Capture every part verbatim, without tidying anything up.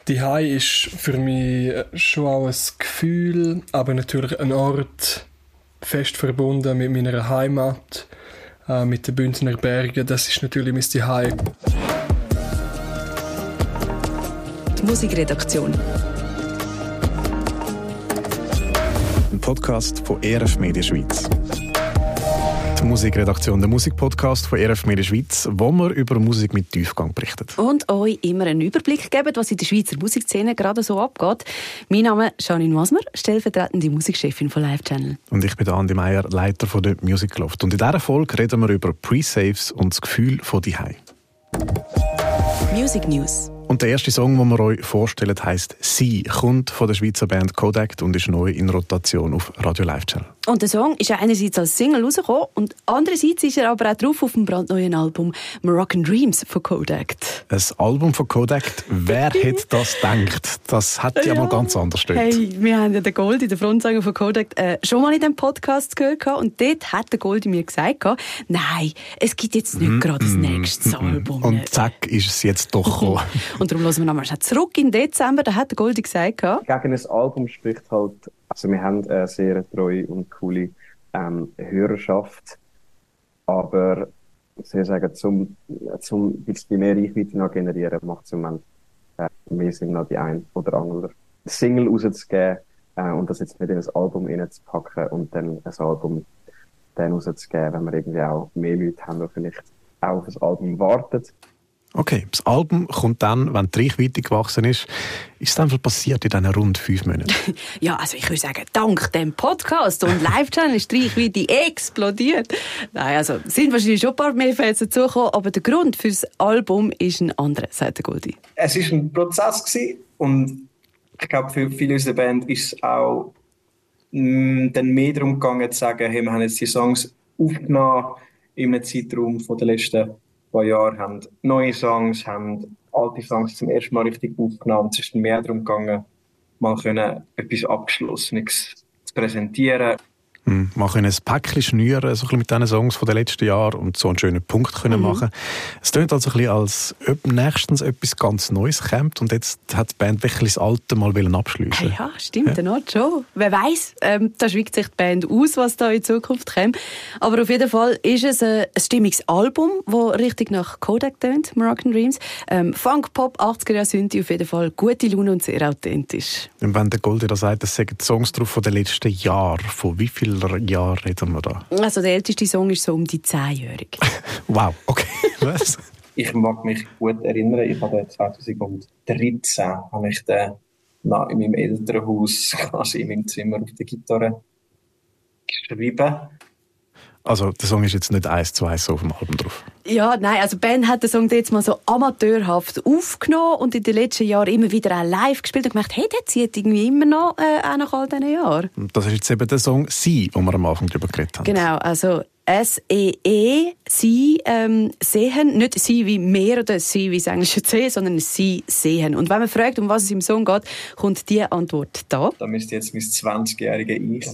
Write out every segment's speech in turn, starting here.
Die Hai ist für mich schon auch ein Gefühl, aber natürlich ein Ort, fest verbunden mit meiner Heimat, äh, mit den Bündner Bergen. Das ist natürlich mein Zuhause. Die Musikredaktion. Ein Podcast von E R F Media Schweiz. Die Musikredaktion, der Musikpodcast von E R F Media Schweiz, wo wir über Musik mit Tiefgang berichtet. Und euch immer einen Überblick geben, was in der Schweizer Musikszene gerade so abgeht. Mein Name ist Janine Masmer, stellvertretende Musikchefin von Live Channel. Und ich bin Andi Meier, Leiter von der Music Loft. Und in dieser Folge reden wir über Pre-Saves und das Gefühl von «Dihei». Music News. Und der erste Song, den wir euch vorstellen, heisst «Sie», kommt von der Schweizer Band Kodak und ist neu in Rotation auf Radio Live Channel. Und der Song ist einerseits als Single rausgekommen und andererseits ist er aber auch drauf auf dem brandneuen Album «Moroccan Dreams» von Kodak. Ein Album von Kodak, wer hätte das gedacht? Das hat ja, ja mal ganz anders gehört. Hey, wir haben ja den Goldi, den Frontsänger von Kodak, äh, schon mal in diesem Podcast gehört und dort hat der Goldi mir gesagt, nein, es gibt jetzt nicht mm, gerade das nächste mm, Album. Und zack, ist es jetzt doch gekommen. Und darum hören wir nochmal zurück in Dezember, da hat der Goldi gesagt. Gegen ein Album spricht halt, also wir haben eine sehr treue und coole ähm, Hörerschaft, aber ich würde sagen, zum, zum ein bisschen mehr Reichweite noch generieren, macht es im Moment äh, mehr Sinn, noch die ein oder andere Single rauszugeben äh, und das jetzt nicht in ein Album reinzupacken und dann ein Album dann rauszugeben, wenn wir irgendwie auch mehr Leute haben, die vielleicht auch auf das Album warten. Okay, das Album kommt dann, wenn die Reichweite gewachsen ist. Ist es dann viel passiert in diesen rund fünf Monaten? Ja, also ich würde sagen, dank dem Podcast und Live-Channel ist die Reichweite explodiert. Nein, also sind wahrscheinlich schon ein paar mehr Fans dazugekommen, aber der Grund für das Album ist ein anderer, sagt der Goldi. Es war ein Prozess gewesen und ich glaube, für viele unserer Band ist es auch mh, dann mehr darum gegangen zu sagen, hey, wir haben jetzt die Songs aufgenommen in einem Zeitraum von den letzten paar Jahren, haben neue Songs, haben alte Songs zum ersten Mal richtig aufgenommen. Es ist mehr darum gegangen, mal können etwas Abgeschlossenes zu präsentieren. Hm, mal können ein Päckchen schnüren, so ein bisschen mit diesen Songs von den letzten Jahren und so einen schönen Punkt können mhm. machen. Es klingt also ein bisschen, als ob nächstens etwas ganz Neues kommt und jetzt hat die Band wirklich das Alte mal abschliessen. Ja, stimmt, ja. schon. Wer weiss, ähm, da schweigt sich die Band aus, was da in Zukunft kommt. Aber auf jeden Fall ist es ein, ein stimmiges Album, das richtig nach Kodak tönt, Moroccan Dreams. Ähm, Funk, Pop, achtziger-Jahre Synthi, auf jeden Fall gute Laune und sehr authentisch. Und wenn der Goldi da sagt, es sind Songs drauf von den letzten Jahren, von wie vielen Jahren reden wir da? Also der älteste Song ist so um die zehnjährige. Wow, okay. Was? Ich mag mich gut erinnern, ich habe zweitausenddreizehn habe ich den in meinem Elternhaus, quasi in meinem Zimmer auf der Gitarre geschrieben. Also der Song ist jetzt nicht eins zu eins so auf dem Album drauf? Ja, nein, also Ben hat den Song jetzt mal so amateurhaft aufgenommen und in den letzten Jahren immer wieder auch live gespielt und gemerkt, hey, der zieht irgendwie immer noch, äh, auch nach all diesen Jahren. Und das ist jetzt eben der Song «Sie», den wir am Anfang darüber geredet haben. Genau, also S E E, Sie ähm, sehen, nicht Sie wie mehr oder Sie wie das englische C, sondern Sie sehen. Und wenn man fragt, um was es im Song geht, kommt die Antwort da. Da müsste jetzt mein zwanzigjährige Ich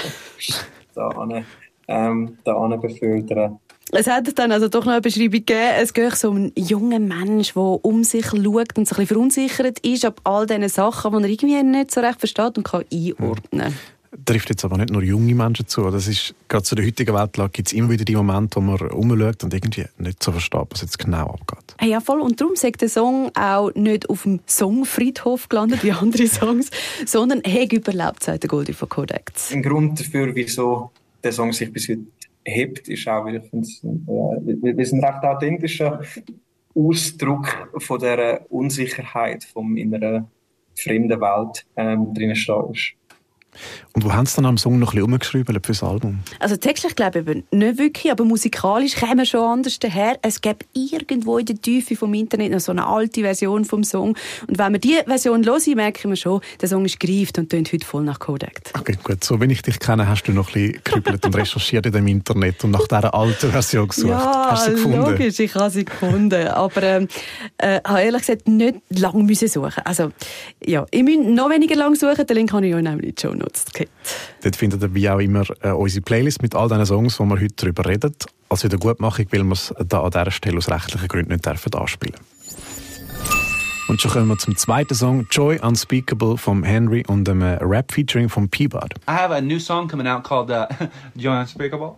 da an ähm, da befördern. Es hat dann also doch noch eine Beschreibung gegeben. Es geht so um einen jungen Mensch, der um sich schaut und so ein bisschen verunsichert ist ab all diesen Sachen, die er irgendwie nicht so recht versteht und kann einordnen. Trifft jetzt aber nicht nur junge Menschen zu. Das ist, gerade zu der heutigen Weltlage gibt es immer wieder die Momente, wo man rumschaut und irgendwie nicht so versteht, was jetzt genau abgeht. Ja, voll. Und darum sagt der Song auch nicht auf dem Songfriedhof gelandet, wie andere Songs, sondern hat überlebt, sagt der Goldi von Kodak. Ein Grund dafür, wieso der Song sich bis heute hebt, ist auch, ich finde, äh, wir sind ein recht authentischer Ausdruck von dieser Unsicherheit, von in einer fremden Welt ähm, drinnen steht. Und wo haben Sie dann am Song noch ein bisschen umgeschrieben für das Album? Also textlich glaube ich nicht wirklich, aber musikalisch käme schon anders daher. Es gibt irgendwo in der Tiefe vom Internet noch so eine alte Version vom Song. Und wenn wir diese Version hören, merken wir schon, der Song ist gereift und tönt heute voll nach Kodak. Okay, gut. So wie ich dich kenne, hast du noch ein bisschen gegrübelt und recherchiert in dem Internet und nach dieser alten Version gesucht. Ja, hast du sie gefunden? Logisch, ich habe sie gefunden. Aber ähm, äh, habe ehrlich gesagt nicht lange müssen suchen. Also, ja, ich muss noch weniger lang suchen, den Link habe ich euch nämlich in die Show Notes. Okay. Dort findet ihr wie auch immer äh, unsere Playlist mit all diesen Songs, die wir heute darüber reden. Als Wiedergutmachung, weil wir es da an dieser Stelle aus rechtlichen Gründen nicht dürfen anspielen. Und schon kommen wir zum zweiten Song, Joy Unspeakable vom Henry und einem Rap-Featuring vom Peabody. I have a new song coming out called uh, Joy Unspeakable.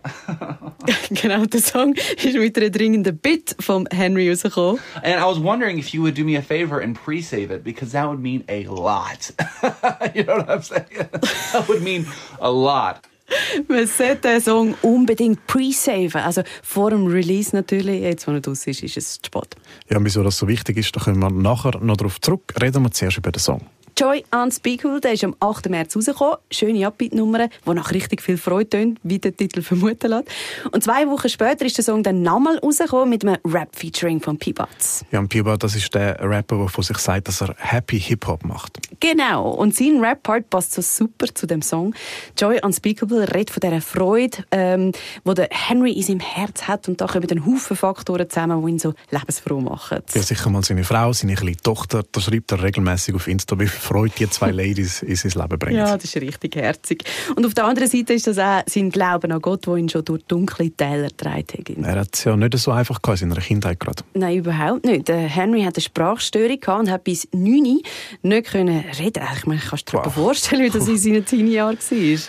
Genau, der Song ist mit einer dringenden Bit vom Henry rausgekommen. And I was wondering if you would do me a favor and pre-save it, because that would mean a lot. You know what I'm saying? That would mean a lot. Man sollte den Song unbedingt pre-saven. Also vor dem Release natürlich. Jetzt, wo er draus ist, ist es zu spät. Ja, und wieso das so wichtig ist, da kommen wir nachher noch darauf zurück. Reden wir zuerst über den Song. Joy Unspeakable, der ist am achten März rausgekommen. Schöne Upbeat-Nummer, die nach richtig viel Freude tönt, wie der Titel vermuten lässt. Und zwei Wochen später ist der Song dann nochmal rausgekommen mit einem Rap-Featuring von Peabody. Ja, und Peabody, das ist der Rapper, der von sich sagt, dass er Happy Hip-Hop macht. Genau, und sein Rap-Part passt so super zu dem Song. Joy Unspeakable redet von dieser Freude, ähm, die der Henry in seinem Herz hat. Und da kommen dann Haufen Faktoren zusammen, die ihn so lebensfroh machen. Ja, sicher mal seine Frau, seine kleine Tochter, da schreibt er regelmäßig auf Insta, wie viel Freude die zwei Ladies in sein Leben bringen. Ja, das ist richtig herzig. Und auf der anderen Seite ist das auch sein Glauben an Gott, der ihn schon durch dunkle Täler getragen hat. Er hat es ja nicht so einfach gehabt in seiner Kindheit gerade. Nein, überhaupt nicht. Der Henry hatte eine Sprachstörung und hat bis neun nicht können reden. Ich meine, kannst du dir wow. vorstellen, wie das in seinen Teenie-Jahren war?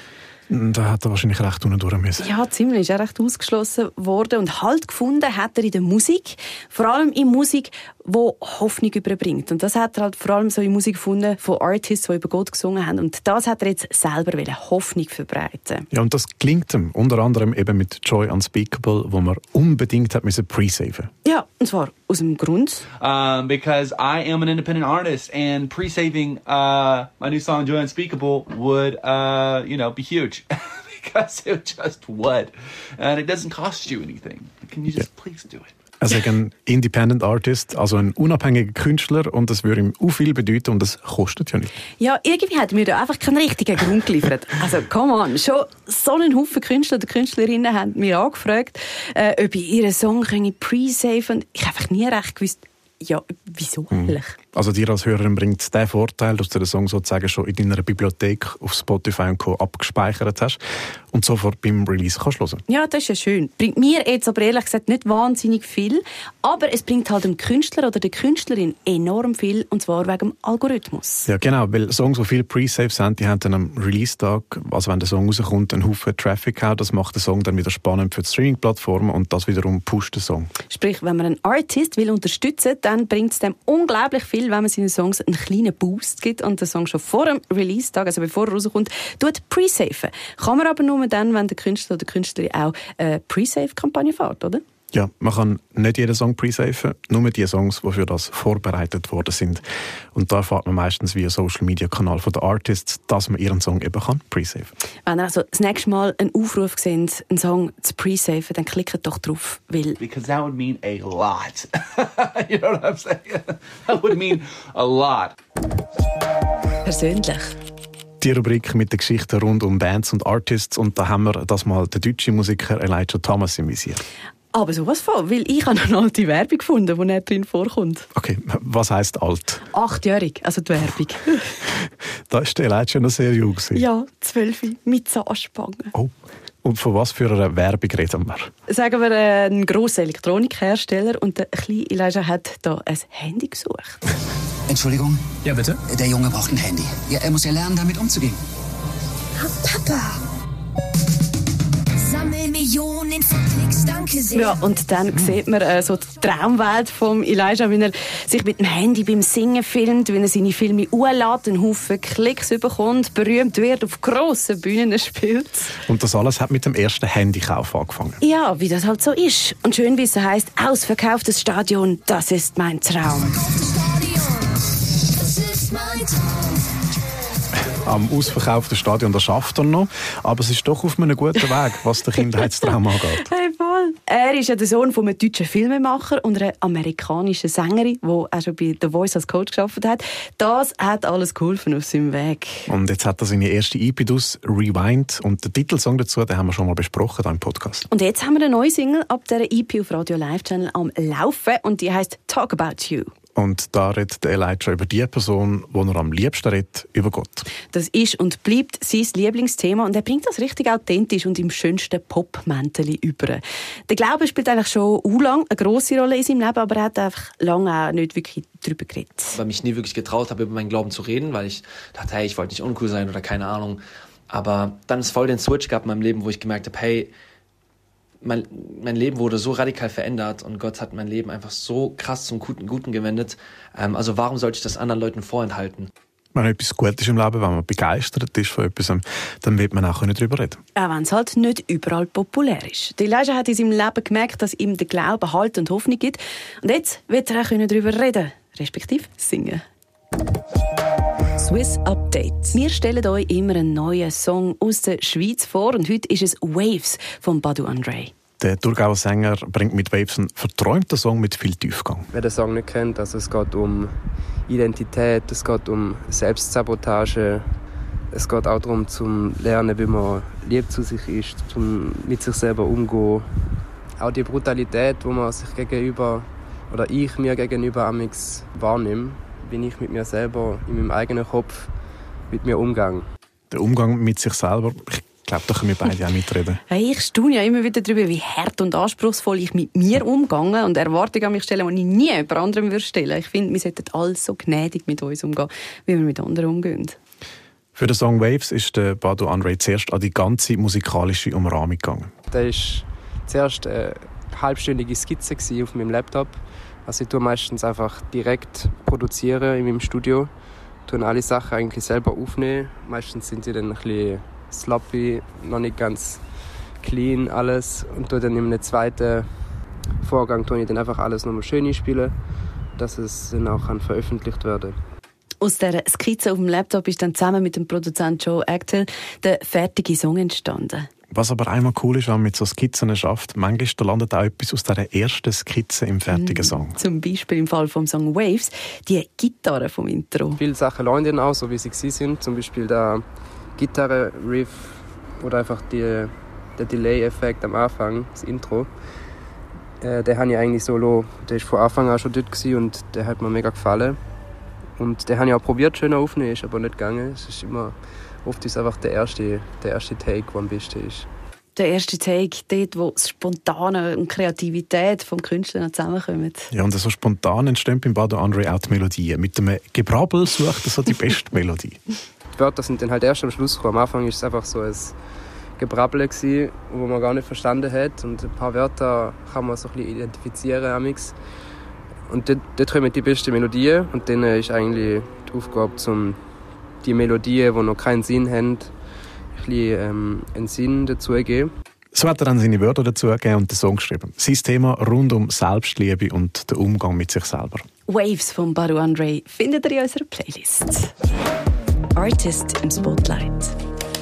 Da hat er wahrscheinlich recht unten durch müssen. Ja, ziemlich. Er ist recht ausgeschlossen worden. Und Halt gefunden hat er in der Musik. Vor allem in Musik, die Hoffnung überbringt. Und das hat er halt vor allem so in Musik gefunden von Artists, die über Gott gesungen haben. Und das hat er jetzt selber wollen, Hoffnung verbreiten. Ja, und das gelingt ihm. Unter anderem eben mit Joy Unspeakable, wo man unbedingt hat müssen pre-saven. Ja, und zwar aus dem Grund. Um, because I am an independent artist, and pre-saving uh, my new song Joy Unspeakable would, uh, you know, be huge. Because it just would. And it doesn't cost you anything. Can you just yeah. please do it? Er ist ein Independent Artist, also ein unabhängiger Künstler, und das würde ihm auch viel bedeuten und das kostet ja nicht. Ja, irgendwie hat mir da einfach keinen richtigen Grund geliefert. Also, come on, schon so einen Haufen Künstler oder Künstlerinnen haben mich angefragt, äh, ob ich ihren Song pre-saven kann. Ich habe einfach nie recht gewusst, ja, wieso eigentlich? Also dir als Hörerin bringt es den Vorteil, dass du den Song sozusagen schon in deiner Bibliothek auf Spotify und Co. abgespeichert hast und sofort beim Release kannst hören. Ja, das ist ja schön. Bringt mir jetzt aber ehrlich gesagt nicht wahnsinnig viel, aber es bringt halt dem Künstler oder der Künstlerin enorm viel, und zwar wegen dem Algorithmus. Ja, genau, weil Songs, die viele Pre-Saves haben, die haben dann am Release-Tag, also wenn der Song rauskommt, einen Haufen Traffic auch. Das macht den Song dann wieder spannend für die Streaming-Plattformen und das wiederum pusht den Song. Sprich, wenn man einen Artist will unterstützen, dann bringt es dem unglaublich viel, wenn man seinen Songs einen kleinen Boost gibt und der Song schon vor dem Release-Tag, also bevor er rauskommt, tut pre-saven. Kann man aber nur dann, wenn der Künstler oder die Künstlerin auch eine Pre-Save-Kampagne fährt, oder? Ja, man kann nicht jeden Song pre-saven, nur die Songs, die für das vorbereitet worden sind. Und da erfährt man meistens via Social-Media-Kanal von den Artists, dass man ihren Song eben kann pre-saven. Wenn ihr also das nächste Mal einen Aufruf seht, einen Song zu pre-saven, dann klickt doch drauf, weil... Because that would mean a lot. You know what I'm saying? That would mean a lot. Persönlich. Die Rubrik mit den Geschichten rund um Bands und Artists, und da haben wir das mal den deutschen Musiker Elijah Thomas im Visier. Aber sowas von, weil ich habe eine alte Werbung gefunden, wo er drin vorkommt. Okay, was heisst alt? Achtjährig, also die Werbung. Da war der Elijah noch sehr jung. Ja, zwölf, mit Zahnspangen. Oh, und von was für einer Werbung reden wir? Sagen wir, äh, ein grosser Elektronikhersteller, und der kleine Elijah hat da ein Handy gesucht. Entschuldigung? Ja, bitte? Der Junge braucht ein Handy. Ja, er muss ja lernen, damit umzugehen. Papa! Sammel Millionen von Klicks, danke sehr. Ja, und dann sieht man äh, so die Traumwelt von Elijah, wie er sich mit dem Handy beim Singen filmt, wie er seine Filme anlässt, einen Haufen Klicks bekommt, berühmt wird, auf grossen Bühnen spielt. Und das alles hat mit dem ersten Handykauf angefangen. Ja, wie das halt so ist. Und schön, wie es so heisst, ausverkauftes Stadion, das ist mein Traum. Am ausverkauften Stadion, das schafft er noch. Aber es ist doch auf einem guten Weg, was den Kindheitstraum angeht. Hey, voll. Er ist ja der Sohn von einem deutschen Filmemacher und einer amerikanischen Sängerin, die auch schon bei The Voice als Coach gearbeitet hat. Das hat alles geholfen auf seinem Weg. Und jetzt hat er seine erste E P aus, Rewind. Und den Titelsong dazu, den haben wir schon mal besprochen hier im Podcast. Und jetzt haben wir eine neue Single ab dieser E P auf Radio Live Channel am Laufen. Und die heisst Talk About You. Und da redet Elijah über die Person, die er am liebsten redet, über Gott. Das ist und bleibt sein Lieblingsthema und er bringt das richtig authentisch und im schönsten Pop-Mäntel über. Der Glaube spielt eigentlich schon u lang eine grosse Rolle in seinem Leben, aber er hat einfach lange auch nicht wirklich darüber geredet. Weil ich mich nie wirklich getraut habe, über meinen Glauben zu reden, weil ich dachte, hey, ich wollte nicht uncool sein oder keine Ahnung. Aber dann ist voll den Switch gab in meinem Leben, wo ich gemerkt habe, hey, Mein, mein Leben wurde so radikal verändert und Gott hat mein Leben einfach so krass zum Guten, Guten gewendet. Ähm, also warum sollte ich das anderen Leuten vorenthalten? Wenn etwas gut ist im Leben, wenn man begeistert ist von etwas, dann wird man auch darüber reden. Auch wenn es halt nicht überall populär ist. Elijah hat in seinem Leben gemerkt, dass ihm der Glaube Halt und Hoffnung gibt. Und jetzt wird er auch darüber reden, respektive singen. Swiss Update. Wir stellen euch immer einen neuen Song aus der Schweiz vor und heute ist es «Waves» von Badu Andre. Der Thurgauer Sänger bringt mit «Waves» einen verträumten Song mit viel Tiefgang. Wer den Song nicht kennt, also es geht um Identität, es geht um Selbstsabotage, es geht auch darum, zu lernen, wie man lieb zu sich ist, zum mit sich selber umgehen. Auch die Brutalität, die man sich gegenüber, oder ich mir gegenüber amix wahrnehme, wie ich mit mir selber, in meinem eigenen Kopf, mit mir umgehe. Der Umgang mit sich selber, ich glaube, da können wir beide auch mitreden. Hey, ich staune ja immer wieder darüber, wie hart und anspruchsvoll ich mit mir umgehe und Erwartungen an mich stelle, die ich nie jemand anderem stellen würde. Ich finde, wir sollten alle so gnädig mit uns umgehen, wie wir mit anderen umgehen. Für den Song «Waves» ist der Badu Andre zuerst an die ganze musikalische Umrahmung gegangen. Das war zuerst eine halbstündige Skizze auf meinem Laptop. Also ich tue meistens einfach direkt produzieren in meinem Studio. Ich tue alle Sachen eigentlich selber aufnehmen. Meistens sind sie dann ein bisschen sloppy, noch nicht ganz clean alles. Und tue dann in einem zweiten Vorgang tue ich dann einfach alles nochmal schön einspielen, dass es dann auch veröffentlicht werden kann. Aus dieser Skizze auf dem Laptop ist dann zusammen mit dem Produzent Joe Actel der fertige Song entstanden. Was aber einmal cool ist, wenn man mit so Skizzen schafft, manchmal landet auch etwas aus dieser ersten Skizze im fertigen Song. Mm, zum Beispiel im Fall vom Song «Waves», die Gitarre vom Intro. Viele Sachen lassen dann auch, so wie sie sind. Zum Beispiel der Gitarre-Riff oder einfach die, der Delay-Effekt am Anfang, das Intro. Äh, den habe ich eigentlich solo, der war von Anfang an schon dort und der hat mir mega gefallen. Und den habe ich auch probiert, schön aufzunehmen, ist aber nicht gegangen. Es ist immer... Oft ist einfach der erste, der erste Take, der am besten ist. Der erste Take, dort, wo das Spontane und Kreativität vom Künstler noch zusammenkommen. Ja, und so spontan entstehen beim Badu Andre auch die Melodien. Mit dem Gebrabbel sucht er so die beste Melodie. Die Wörter sind dann halt erst am Schluss gekommen. Am Anfang war es einfach so ein Gebrabbel, das man gar nicht verstanden hat. Und ein paar Wörter kann man so ein bisschen identifizieren. Amix. Und dort, dort kommen die besten Melodien. Und dann ist eigentlich die Aufgabe, zum die Melodien, die noch keinen Sinn haben, ein bisschen ähm, einen Sinn dazu geben. So hat er dann seine Wörter dazu gegeben und den Song geschrieben. Sein Thema rund um Selbstliebe und den Umgang mit sich selber. «Waves» von Badu Andre findet ihr in unserer Playlist. Artist im Spotlight.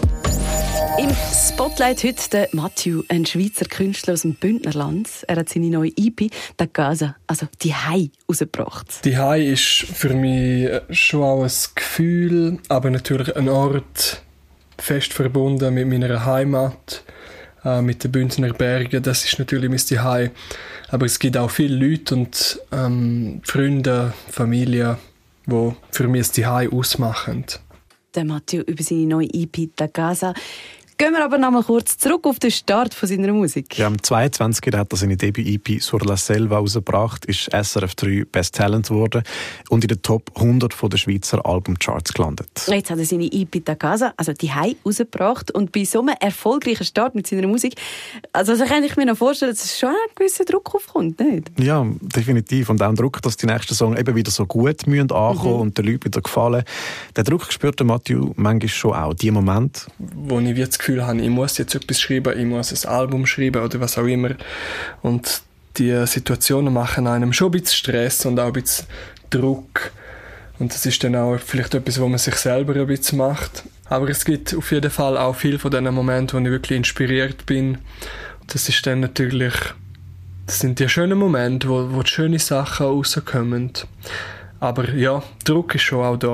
Im Spotlight heute der Matthew, ein Schweizer Künstler aus dem Bündnerland. Er hat seine neue E P «Da Casa», also «Die Hai», rausgebracht. «Die Hai» ist für mich schon auch ein Gefühl, aber natürlich ein Ort, fest verbunden mit meiner Heimat, äh, mit den Bündner Bergen. Das ist natürlich mein Zuhause. Aber es gibt auch viele Leute und ähm, Freunde, Familie, die für mich das Zuhause ausmachen. Der Matthew über seine neue E P «Da Casa». Gehen wir aber noch mal kurz zurück auf den Start von seiner Musik. Ja, am zweiundzwanzigsten hat er seine Debüt-E P «Sur la Selva» rausgebracht, ist S R F drei Best Talent geworden und in den Top hundert der Schweizer Albumcharts gelandet. Jetzt hat er seine E P «Da Casa», also «Die Hai», rausgebracht und bei so einem erfolgreichen Start mit seiner Musik, also, also kann ich mir noch vorstellen, dass es schon ein gewisser Druck aufkommt, nicht? Ja, definitiv. Und auch ein Druck, dass die nächsten Songs eben wieder so gut müssen ankommen mhm. und den Leuten wieder gefallen. Den Druck spürt der Matthew manchmal schon auch. Die Momente, wo ich das Gefühl habe, ich muss jetzt etwas schreiben, ich muss ein Album schreiben oder was auch immer. Und die Situationen machen einem schon ein bisschen Stress und auch ein bisschen Druck. Und das ist dann auch vielleicht etwas, wo man sich selber ein bisschen macht. Aber es gibt auf jeden Fall auch viele von diesen Momenten, wo ich wirklich inspiriert bin. Und das ist dann natürlich, das sind die schönen Momente, wo, wo die schönen Sachen rauskommen. Aber ja, Druck ist schon auch da.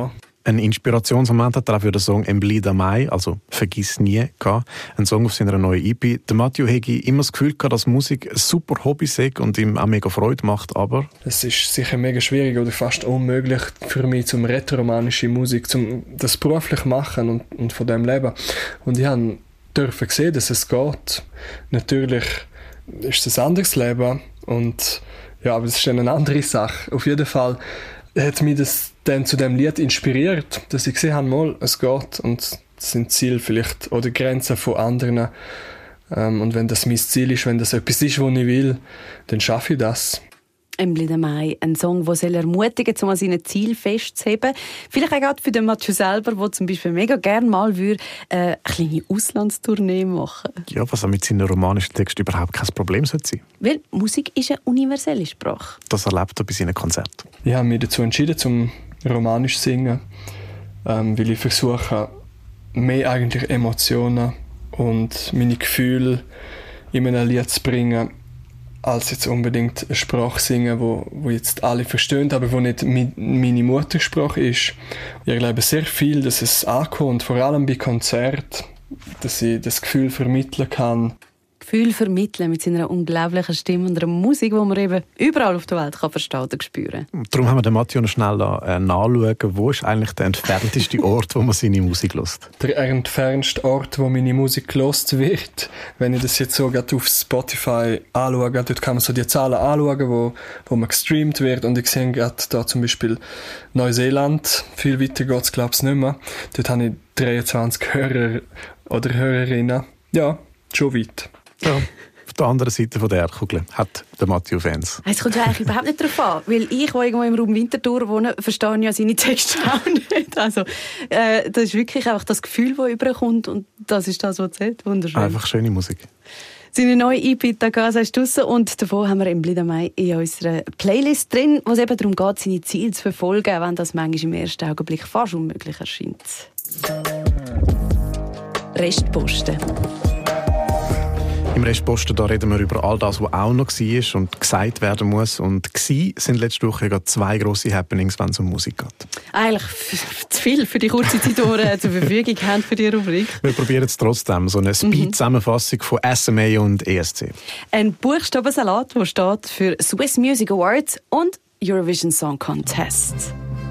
Ein Inspirationsmoment hat er auch für den Song «Emblida Mai», also «Vergiss nie», gehabt. Ein Song auf seiner neuen E P. Der Matthew hätte immer das Gefühl gehabt, dass Musik ein super Hobby sei und ihm auch mega Freude macht, aber... Es ist sicher mega schwierig oder fast unmöglich für mich, zum rätoromanische Musik, zum das beruflich machen und, und von dem leben. Und ich habe dürfen sehen, dass es geht. Natürlich ist es ein anderes Leben und ja, aber es ist eine andere Sache. Auf jeden Fall hat mich das dann zu dem Lied inspiriert, dass ich gesehen habe, mal, es geht und das sind Ziele vielleicht oder Grenzen von anderen. Ähm, und wenn das mein Ziel ist, wenn das etwas ist, was ich will, dann schaffe ich das. «Emblida Mai», ein Song, der soll ermutigen soll, um an seinen Ziel festzuheben. Vielleicht auch gerade für den Mathieu selber, der zum Beispiel mega gerne mal würde, äh, eine kleine Auslandstournee machen. Ja, was mit seinen romanischen Texten überhaupt kein Problem sein sollte. Weil Musik ist eine universelle Sprache. Das erlebt er bei seinen Konzerten. Ich habe mich dazu entschieden, zum romanisch zu singen, ähm, weil ich versuche, mehr eigentlich Emotionen und meine Gefühle in ein Lied zu bringen, als jetzt unbedingt eine Sprache singen, wo, wo jetzt alle verstehen, aber wo nicht mi, meine Muttersprache ist. Ich glaube sehr viel, dass es ankommt, vor allem bei Konzerten, dass ich das Gefühl vermitteln kann. Gefühl vermitteln mit seiner unglaublichen Stimme und einer Musik, die man eben überall auf der Welt kann verstehen oder spüren kann. Darum haben wir den Matthieu noch schnell äh, nachschauen, wo ist eigentlich der entfernteste Ort, wo man seine Musik hört. Der entfernste Ort, wo meine Musik gehört wird, wenn ich das jetzt so auf Spotify anschaue, dort kann man so die Zahlen anschauen, wo, wo man gestreamt wird, und ich sehe gerade da zum Beispiel Neuseeland, viel weiter geht es glaube ich nicht mehr, dort habe ich dreiundzwanzig Hörer oder Hörerinnen, ja, schon weit. Ja, auf der anderen Seite von der Erdkugel hat der Matthieu Fans. Es kommt ja eigentlich überhaupt nicht darauf an, weil ich, der irgendwo im Raum Winterthur wohne, verstehe ja seine Texte auch nicht. Also, äh, das ist wirklich einfach das Gefühl, das überkommt, und das ist das, was zählt. Wunderschön. Einfach schöne Musik. Seine neue E P «Da Casa» ist draussen, und davon haben wir «Emblida Mai» in unserer Playlist drin, wo es eben darum geht, seine Ziele zu verfolgen, wenn das manchmal im ersten Augenblick fast unmöglich erscheint. Restposten. Im Restposten da reden wir über all das, was auch noch war und gesagt werden muss. Und gsi sind letzte Woche gerade zwei grosse Happenings, wenn es um Musik geht. Eigentlich zu viel für die kurze Zeit, die wir zur Verfügung haben für die Rubrik. Wir probieren jetzt trotzdem so eine Speed-Zusammenfassung von S M A und E S C. Ein Buchstabensalat, der steht für Swiss Music Awards und Eurovision Song Contest.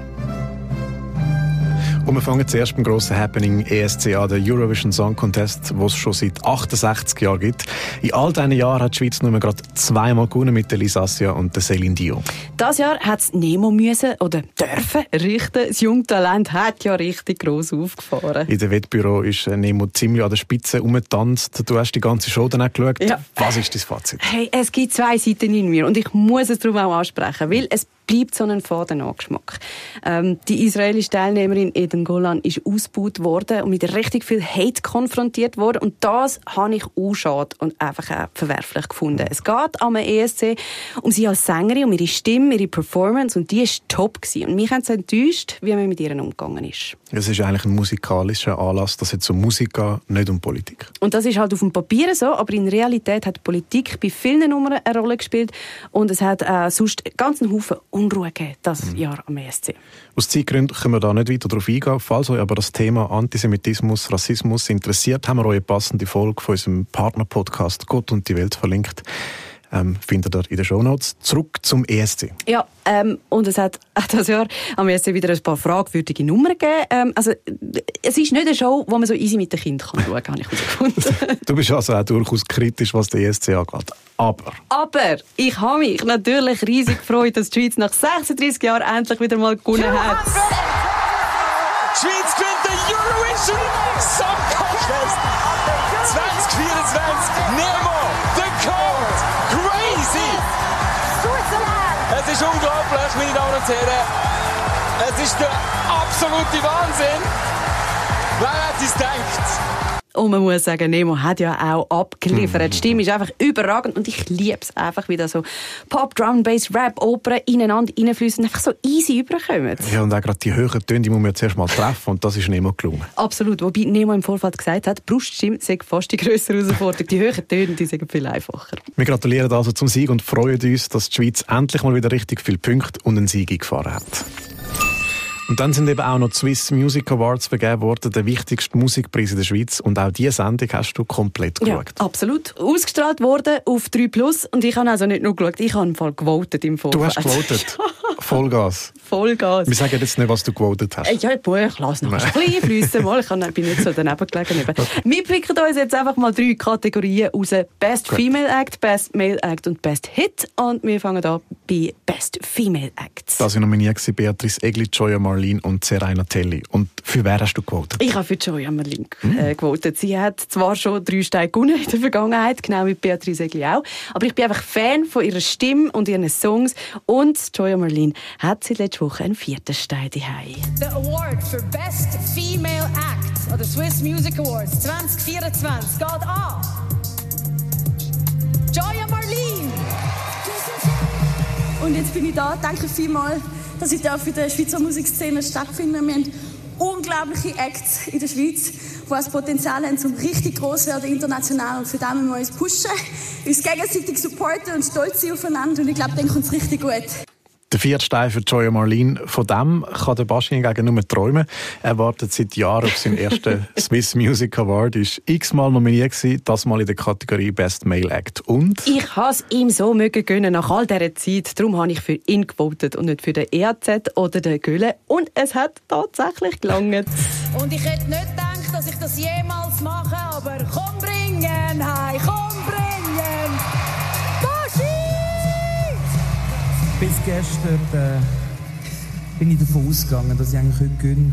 Und wir fangen zuerst beim grossen Happening E S C an, der Eurovision Song Contest, den es schon seit achtundsechzig Jahren gibt. In all diesen Jahren hat die Schweiz nur gerade zweimal gewonnen mit der Lisa Assia und der Céline Dion. Dieses Jahr hat es Nemo müssen oder dürfen richten. Das junge Talent hat ja richtig gross aufgefahren. In dem Wettbüro ist Nemo ziemlich an der Spitze rumgetanzt. Du hast die ganze Show dann auch geschaut. Ja. Was ist dein Fazit? Hey, es gibt zwei Seiten in mir und ich muss es darum auch ansprechen, weil es bleibt so ein faden Nachgeschmack. Ähm, die israelische Teilnehmerin Eden Golan ist ausgebaut worden und mit richtig viel Hate konfrontiert worden. Und das habe ich auch schade und einfach auch verwerflich gefunden. Es geht am E S C um sie als Sängerin, um ihre Stimme, ihre Performance, und die war top gewesen. Und mich hat es enttäuscht, wie man mit ihr umgegangen ist. Es ist eigentlich ein musikalischer Anlass, dass es um Musik geht, nicht um Politik. Und das ist halt auf dem Papier so, aber in Realität hat Politik bei vielen Nummern eine Rolle gespielt und es hat äh, sonst ganz einen Haufen Unruhe gegeben, das mhm. Jahr am E S C. Aus Zeitgründen können wir da nicht weiter darauf eingehen. Falls euch aber das Thema Antisemitismus, Rassismus interessiert, haben wir euch eine passende Folge von unserem Partner-Podcast «Gott und die Welt» verlinkt. Ähm, findet ihr in den Shownotes. Zurück zum E S C. Ja, ähm, und es hat auch dieses Jahr am E S C wieder ein paar fragwürdige Nummern gegeben. Ähm, also, es ist nicht eine Show, wo man so easy mit den Kindern kann schauen kann, habe ich herausgefunden. Du bist also auch durchaus kritisch, was den E S C angeht. Aber... Aber ich habe mich natürlich riesig gefreut, dass die Schweiz nach sechsunddreißig Jahren endlich wieder mal gewonnen hat. Die Schweiz gewinnt den Eurovision Song Contest zwanzig vierundzwanzig. Nemo, The Code, crazy! Es ist unglaublich, meine Damen und Herren. Es ist der absolute Wahnsinn. Wer hat es gedacht? Und man muss sagen, Nemo hat ja auch abgeliefert. Mhm. Die Stimme ist einfach überragend und ich liebe es einfach, wie da so Pop, Drum, Bass, Rap, Opera ineinander reinfließen und einfach so easy überkommen. Ja, und auch gerade die höheren Töne, die muss man zuerst mal treffen, und das ist Nemo gelungen. Absolut. Wobei Nemo im Vorfeld gesagt hat, die Bruststimme sei fast die grössere Herausforderung. Die höheren Töne, die sind viel einfacher. Wir gratulieren also zum Sieg und freuen uns, dass die Schweiz endlich mal wieder richtig viele Punkte und einen Sieg eingefahren hat. Und dann sind eben auch noch die Swiss Music Awards vergeben worden, der wichtigste Musikpreis in der Schweiz. Und auch diese Sendung hast du komplett geschaut. Ja, absolut. Ausgestrahlt worden auf drei Plus. Und ich habe also nicht nur geschaut, ich habe im Fall gewotet im Vorfeld. Du hast gewotet? Vollgas? Vollgas. Wir sagen jetzt nicht, was du gewotet hast. Ja, ich lasse noch ein bisschen fliessen. Mal. Ich bin nicht so daneben gelegen. Wir picken uns jetzt einfach mal drei Kategorien raus. Best Gut. Female Act, Best Male Act und Best Hit. Und wir fangen an bei Best Female Act. Das war nominiert Beatrice Egli, Gioia Marlene und Seraina Telli. Und für wer hast du gewotet? Ich habe für Gioia Marlene äh, gewotet. Sie hat zwar schon drei Steine gewonnen in der Vergangenheit, genau wie Beatrice Egli auch. Aber ich bin einfach Fan von ihrer Stimme und ihren Songs. Und Gioia Marlene hat seit letzter Woche einen vierten Stein daheim. The award for Best Female Act of the Swiss Music Awards zwanzig vierundzwanzig geht an Gioia Marlene. Und jetzt bin ich da. Danke vielmals, dass ich da für die Schweizer Musikszene stattfinde. Wir haben unglaubliche Acts in der Schweiz, die das Potenzial haben, um richtig groß zu werden international. Und für das müssen wir uns pushen, uns gegenseitig supporten und stolz sein aufeinander. Und ich glaube, dann kommt es richtig gut. Der vierte Stein für Gioia Marlene. Von dem kann der Baschi hingegen nur träumen. Er wartet seit Jahren auf seinen ersten Swiss Music Award. Er war x-mal nominiert gewesen, das mal in der Kategorie Best Male Act. Und? Ich habe es ihm so mögen gönnen nach all dieser Zeit. Darum habe ich für ihn gewotet und nicht für den E A Z oder den Gülle. Und es hat tatsächlich gelangt. Und ich hätte nicht gedacht, dass ich das jemals mache, aber komm bringen, hey, komm bringen! Bis gestern äh, bin ich davon ausgegangen, dass ich eigentlich heute gewinne.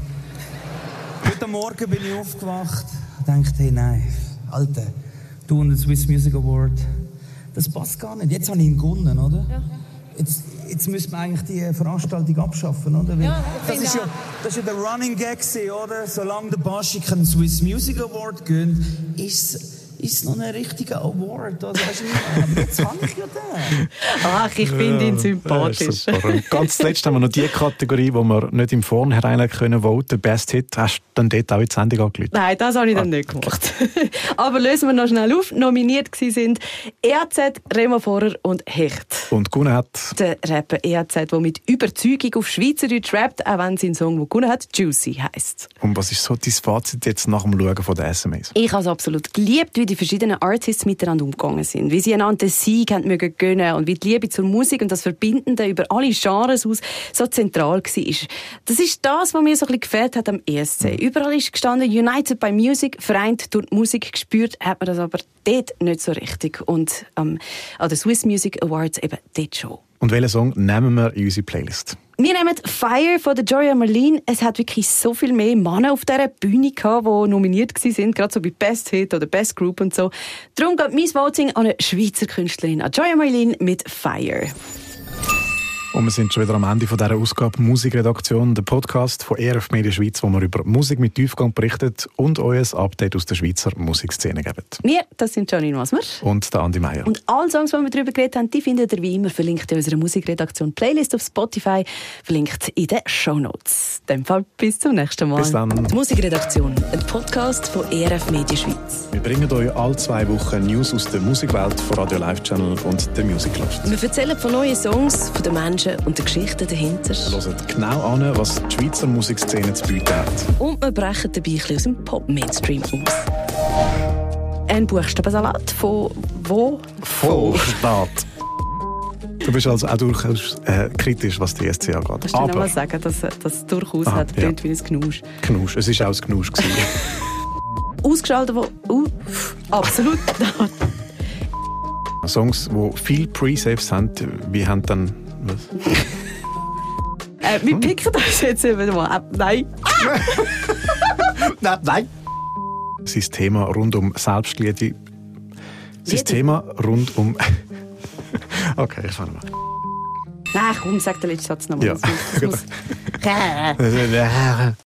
Heute Morgen bin ich aufgewacht und dachte, hey, nein, Alter, du und der Swiss Music Award, das passt gar nicht. Jetzt habe ich ihn gewonnen, oder? Ja. Jetzt, jetzt müsste man eigentlich die Veranstaltung abschaffen, oder? Weil ja, das, ist ja, das ist ja der Running Gag, oder? Solange der Baschi keinen Swiss Music Award gönnt, ist ist noch ein richtiger Award. Also, weißt du, aber jetzt habe ich ja den. Ach, ich finde ihn sympathisch. Ja, ganz zuletzt haben wir noch die Kategorie, die wir nicht im Vornherein können voten. Best Hit. Hast du dann dort auch in die Sendung angerufen? Nein, das habe ich dann ah. nicht gemacht. Aber lösen wir noch schnell auf. Nominiert waren E A Z, Remo Vorer und Hecht. Und gewonnen hat der Rapper E A Z, der mit Überzeugung auf Schweizerdeutsch rappt, auch wenn sein Song, der gewonnen hat, Juicy heisst. Und was ist so dein Fazit jetzt nach dem Schauen von den S M Es? Ich habe es absolut geliebt, wie die verschiedenen Artists miteinander umgegangen sind, wie sie einander den Sieg haben mögen gönnen und wie die Liebe zur Musik und das Verbindende über alle Genres aus so zentral war. Das ist das, was mir so ein bisschen gefällt hat am E S C. Überall ist gestanden United by Music, vereint durch die Musik. Gespürt hat man das aber dort nicht so richtig und ähm, an den Swiss Music Awards eben dort schon. Und welchen Song nehmen wir in unsere Playlist? Wir nehmen «Fire» von der Gioia Marlene. Es hat wirklich so viel mehr Männer auf dieser Bühne gehabt, die nominiert waren, gerade so bei Best Hit oder Best Group und so. Darum geht mein Voting an eine Schweizer Künstlerin, an Gioia Marlene mit «Fire». Und wir sind schon wieder am Ende von dieser Ausgabe Musikredaktion, der Podcast von E R F Media Schweiz, wo wir über Musik mit Tiefgang berichtet und euch ein Update aus der Schweizer Musikszene geben. Wir, das sind Janine Wasmer und der Andi Meier. Und alle Songs, die wir darüber geredet haben, die findet ihr wie immer verlinkt in unserer Musikredaktion Playlist auf Spotify, verlinkt in den Shownotes. In dem Fall bis zum nächsten Mal. Bis dann. Die Musikredaktion, ein Podcast von E R F Media Schweiz. Wir bringen euch alle zwei Wochen News aus der Musikwelt von Radio Live Channel und der Music Loft. Wir erzählen von neuen Songs, von den Menschen und die Geschichten dahinter. Hört genau an, was die Schweizer Musikszene zu bieten hat. Und wir brechen dabei ein bisschen aus dem Pop-Mainstream aus. Ein Buchstabensalat von wo? Vollstaat. Du bist also auch durchaus äh, kritisch, was die E S C angeht. Kannst du noch mal sagen, dass das durchaus Aha, hat, ja. wie ein Gnusch? Gnusch, es war auch ein Gnusch. Ausgeschaltet, wo... Uh, absolut. Songs, die viele Pre-Saves haben, wie haben dann... Was? äh, wir picken das jetzt wieder mal ab. Nein. nein, nein. Sein Thema rund um Selbstliebe. Sein Thema rund um... okay, ich fange mal. Nein, komm, sag den letzten Satz nochmal. Ja.